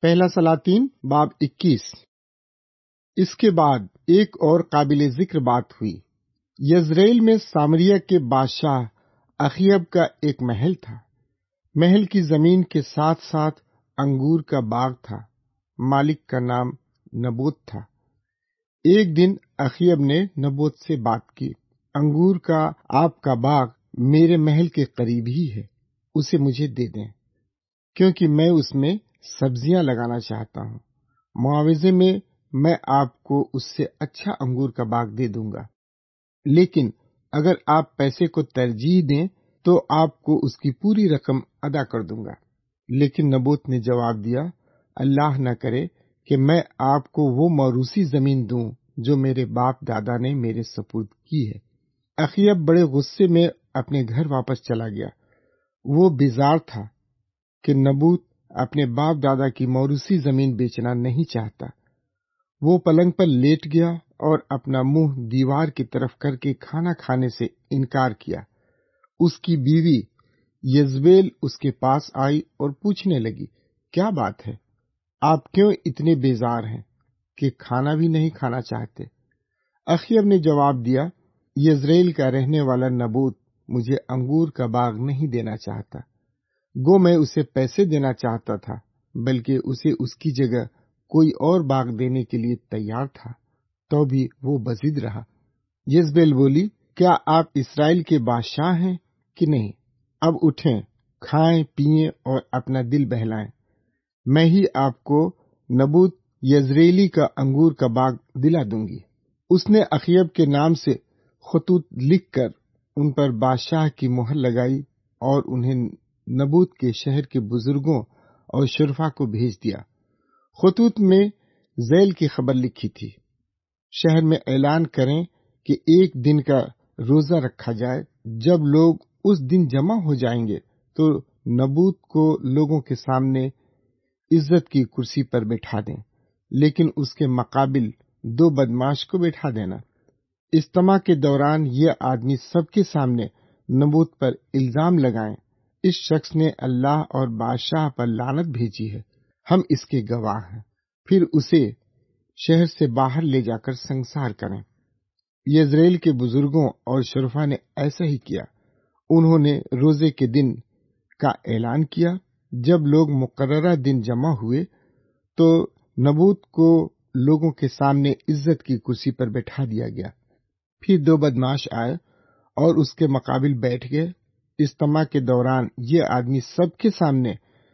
پہلا سلاطین باب 21۔ اس کے بعد ایک اور قابل ذکر بات ہوئی۔ یزرعیل میں سامریہ کے بادشاہ اخیب کا ایک محل تھا۔ محل کی زمین کے ساتھ ساتھ انگور کا باغ تھا۔ مالک کا نام نبوت تھا۔ ایک دن اخیب نے نبوت سے بات کی، انگور کا آپ کا باغ میرے محل کے قریب ہی ہے، اسے مجھے دے دیں، کیونکہ میں اس میں سبزیاں لگانا چاہتا ہوں۔ معاوضے میں آپ کو اس سے اچھا انگور کا باغ دے دوں گا، لیکن اگر آپ پیسے کو ترجیح دیں تو آپ کو اس کی پوری رقم ادا کر دوں گا۔ لیکن نبوت نے جواب دیا، اللہ نہ کرے کہ میں آپ کو وہ موروثی زمین دوں جو میرے باپ دادا نے میرے سپرد کی ہے۔ اخیب بڑے غصے میں اپنے گھر واپس چلا گیا۔ وہ بیزار تھا کہ نبوت اپنے باپ دادا کی موروثی زمین بیچنا نہیں چاہتا۔ وہ پلنگ پر لیٹ گیا اور اپنا منہ دیوار کی طرف کر کے کھانا کھانے سے انکار کیا۔ اس کی بیوی یزبیل اس کے پاس آئی اور پوچھنے لگی، کیا بات ہے؟ آپ کیوں اتنے بیزار ہیں کہ کھانا بھی نہیں کھانا چاہتے؟ اخیب نے جواب دیا، یزرعیل کا رہنے والا نبوت مجھے انگور کا باغ نہیں دینا چاہتا۔ گو میں اسے پیسے دینا چاہتا تھا، بلکہ اسے اس کی جگہ کوئی اور باغ دینے کے لیے تیار تھا، تو بھی وہ بضد رہا۔ یزبیل بولی، کیا آپ اسرائیل کے بادشاہ ہیں کہ نہیں؟ اب اٹھیں، کھائیں پیئیں اور اپنا دل بہلائیں۔ میں ہی آپ کو نبوت یزرعیلی کا انگور کا باغ دلا دوں گی۔ اس نے اخیب کے نام سے خطوط لکھ کر ان پر بادشاہ کی مہر لگائی اور انہیں نبوت کے شہر کے بزرگوں اور شرفا کو بھیج دیا۔ خطوط میں ذیل کی خبر لکھی تھی، شہر میں اعلان کریں کہ ایک دن کا روزہ رکھا جائے۔ جب لوگ اس دن جمع ہو جائیں گے تو نبوت کو لوگوں کے سامنے عزت کی کرسی پر بٹھا دیں، لیکن اس کے مقابل 2 بدماش کو بٹھا دینا۔ اجتماع کے دوران یہ آدمی سب کے سامنے نبوت پر الزام لگائیں، اس شخص نے اللہ اور بادشاہ پر لعنت بھیجی ہے، ہم اس کے گواہ ہیں۔ پھر اسے شہر سے باہر لے جا کر سنسار کریں۔ یزرعیل کے بزرگوں اور شرفا نے ایسا ہی کیا۔ انہوں نے روزے کے دن کا اعلان کیا۔ جب لوگ مقررہ دن جمع ہوئے تو نبوت کو لوگوں کے سامنے عزت کی کرسی پر بٹھا دیا گیا۔ پھر 2 بدماش آئے اور اس کے مقابل بیٹھ گئے۔ اجتماع کے دوران یہ آدمی سب کے سامنے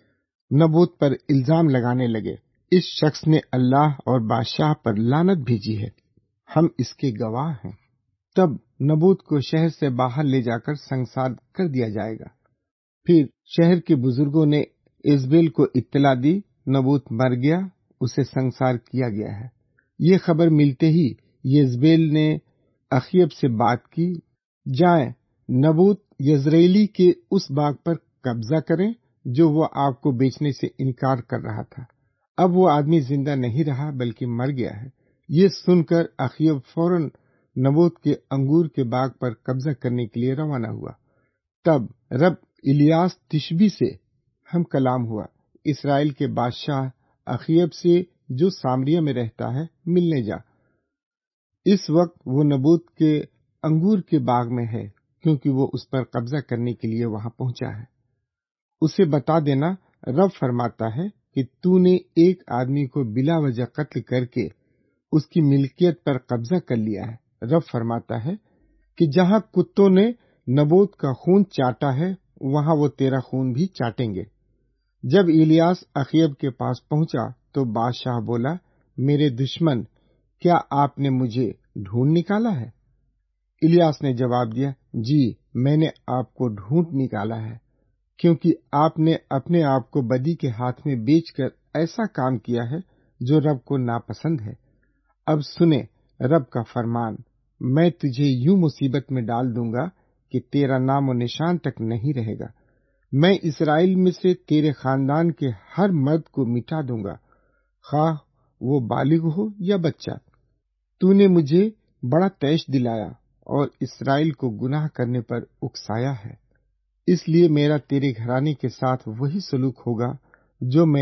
نبوت پر الزام لگانے لگے، اس شخص نے اللہ اور بادشاہ پر لعنت بھیجی ہے، ہم اس کے گواہ ہیں۔ تب نبوت کو شہر سے باہر لے جا کر سنسار کر دیا جائے گا۔ پھر شہر کے بزرگوں نے یزبیل کو اطلاع دی، نبوت مر گیا، اسے سنسار کیا گیا ہے۔ یہ خبر ملتے ہی یزبیل نے اخیب سے بات کی، جائیں نبوت یزرعیلی کے اس باغ پر قبضہ کریں جو وہ آپ کو بیچنے سے انکار کر رہا تھا۔ اب وہ آدمی زندہ نہیں رہا بلکہ مر گیا ہے۔ یہ سن کر اخیب فوراً نبوت کے انگور کے باغ پر قبضہ کرنے کے لیے روانہ ہوا۔ تب رب الیاس تشبی سے ہم کلام ہوا، اسرائیل کے بادشاہ اخیب سے جو سامریہ میں رہتا ہے ملنے جا۔ اس وقت وہ نبوت کے انگور کے باغ میں ہے، کیونکہ وہ اس پر قبضہ کرنے کے لیے وہاں پہنچا ہے۔ اسے بتا دینا، رب فرماتا ہے کہ تو نے ایک آدمی کو بلا وجہ قتل کر کے اس کی ملکیت پر قبضہ کر لیا ہے۔ رب فرماتا ہے کہ جہاں کتوں نے نبوت کا خون چاٹا ہے وہاں وہ تیرا خون بھی چاٹیں گے۔ جب الیاس اخیب کے پاس پہنچا تو بادشاہ بولا، میرے دشمن، کیا آپ نے مجھے ڈھونڈ نکالا ہے؟ الیاس نے جواب دیا، جی میں نے آپ کو ڈھونڈ نکالا ہے، کیونکہ آپ نے اپنے آپ کو بدی کے ہاتھ میں بیچ کر ایسا کام کیا ہے جو رب کو ناپسند ہے۔ اب سنیں رب کا فرمان، میں تجھے یوں مصیبت میں ڈال دوں گا کہ تیرا نام و نشان تک نہیں رہے گا۔ میں اسرائیل میں سے تیرے خاندان کے ہر مرد کو مٹا دوں گا، خواہ وہ بالغ ہو یا بچہ۔ تو نے مجھے بڑا طیش دلایا اور اسرائیل کو گناہ کرنے پر اکسایا ہے، اس لیے میرا تیرے گھرانے کے ساتھ وہی سلوک ہوگا جو میں نے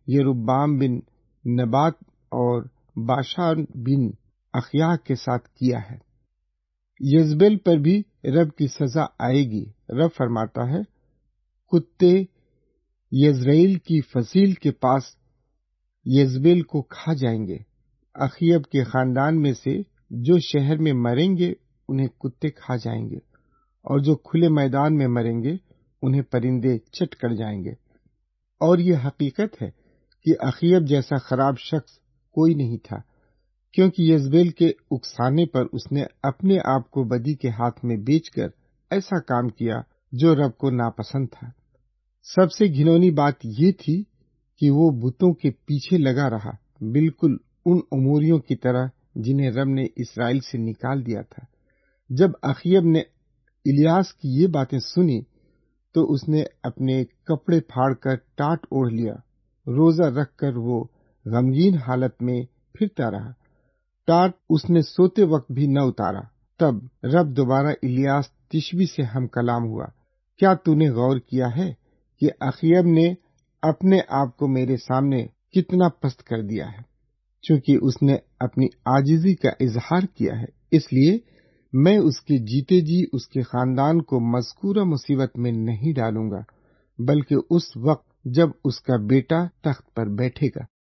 یروبعام بن نبات اور باشا بن اخیا کے ساتھ کیا ہے۔ یزبیل پر بھی رب کی سزا آئے گی۔ رب فرماتا ہے، کتے یزرعیل کی فصیل کے پاس یزبیل کو کھا جائیں گے۔ اخیب کے خاندان میں سے جو شہر میں مریں گے انہیں کتے کھا جائیں گے، اور جو کھلے میدان میں مریں گے انہیں پرندے چٹ کر جائیں گے۔ اور یہ حقیقت ہے کہ اخیب جیسا خراب شخص کوئی نہیں تھا، کیونکہ یزبیل کے اکسانے پر اس نے اپنے آپ کو بدی کے ہاتھ میں بیچ کر ایسا کام کیا جو رب کو ناپسند تھا۔ سب سے گھنونی بات یہ تھی کہ وہ بتوں کے پیچھے لگا رہا، بالکل ان اموریوں کی طرح جنہیں رب نے اسرائیل سے نکال دیا تھا۔ جب اخیب نے الیاس کی یہ باتیں سنی تو اس نے اپنے کپڑے پھاڑ کر ٹاٹ اوڑھ لیا۔ روزہ رکھ کر وہ غمگین حالت میں پھرتا رہا۔ ٹاٹ اس نے سوتے وقت بھی نہ اتارا۔ تب رب دوبارہ الیاس تشبی سے ہم کلام ہوا، کیا تو نے غور کیا ہے کہ اخیب نے اپنے آپ کو میرے سامنے کتنا پست کر دیا ہے؟ چونکہ اس نے اپنی عاجزی کا اظہار کیا ہے، اس لیے میں اس کے جیتے جی اس کے خاندان کو مذکورہ مصیبت میں نہیں ڈالوں گا، بلکہ اس وقت جب اس کا بیٹا تخت پر بیٹھے گا۔